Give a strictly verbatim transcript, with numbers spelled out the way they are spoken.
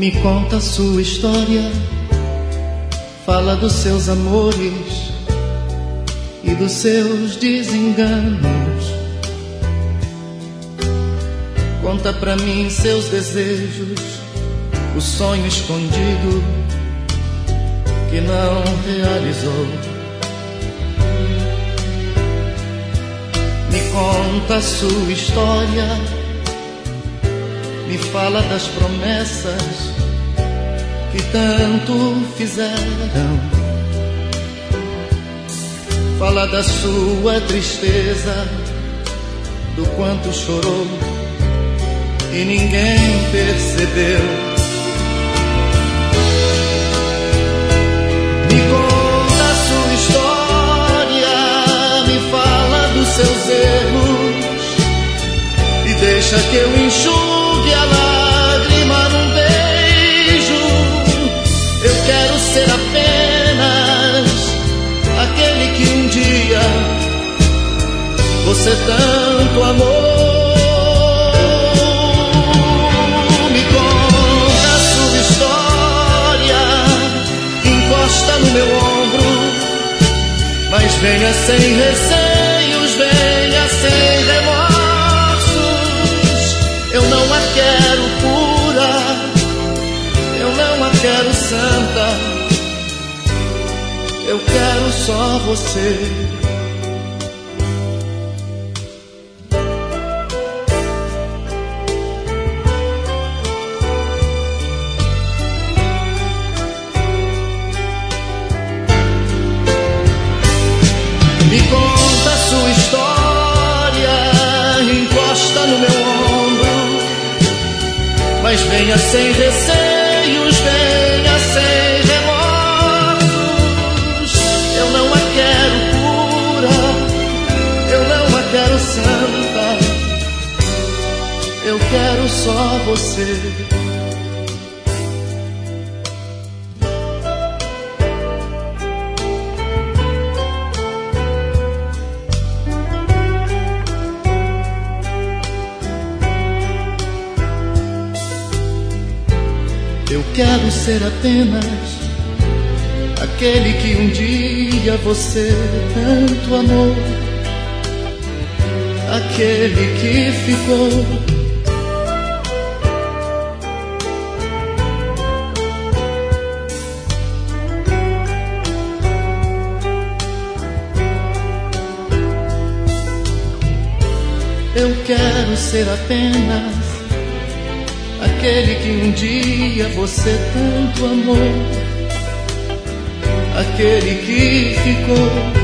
Me conta a sua história, fala dos seus amores e dos seus desenganos. Conta pra mim seus desejos, o sonho escondido que não realizou. Me conta a sua história, me fala das promessas que tanto fizeram. Fala da sua tristeza, do quanto chorou e ninguém percebeu. Me conta a sua história, me fala dos seus erros e deixa que eu enxugue a lágrima num beijo. Eu quero ser apenas aquele que um dia você tanto amou. Me conta a sua história, encosta no meu ombro, mas venha sem receios, venha sem remorsos. Eu não a quero pura, eu não a quero santa, eu quero só você. Me conta a sua história, encosta no meu ombro, mas venha sem receios, venha sem remorsos. Eu não a quero pura, eu não a quero santa, eu quero só você. Eu quero ser apenas aquele que um dia você tanto amou, aquele que ficou. Eu quero ser apenas aquele que um dia você tanto amou, aquele que ficou.